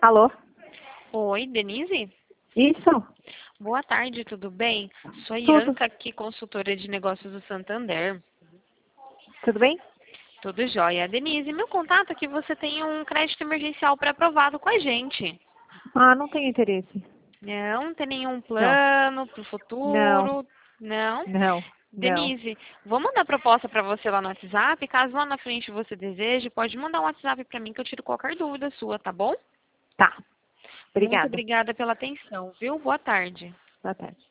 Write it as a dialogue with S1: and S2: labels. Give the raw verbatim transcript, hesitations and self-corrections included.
S1: Alô?
S2: Oi, Denise?
S1: Isso?
S2: Boa tarde, tudo bem? Sou a
S1: Tudo.
S2: Ianca aqui, consultora de negócios do Santander.
S1: Tudo bem?
S2: Tudo jóia. Denise, meu contato é que você tem um crédito emergencial pré-aprovado com a gente.
S1: Ah, não tenho interesse.
S2: Não tem nenhum
S1: Não,
S2: plano para o
S1: não,
S2: futuro? Não?
S1: não, não.
S2: Denise, vou mandar proposta para você lá no WhatsApp. Caso lá na frente você deseje, pode mandar um WhatsApp para mim que eu tiro qualquer dúvida sua, tá bom?
S1: Tá.
S2: Muito
S1: Obrigada.
S2: obrigada pela atenção, viu? Boa tarde.
S1: Boa tarde.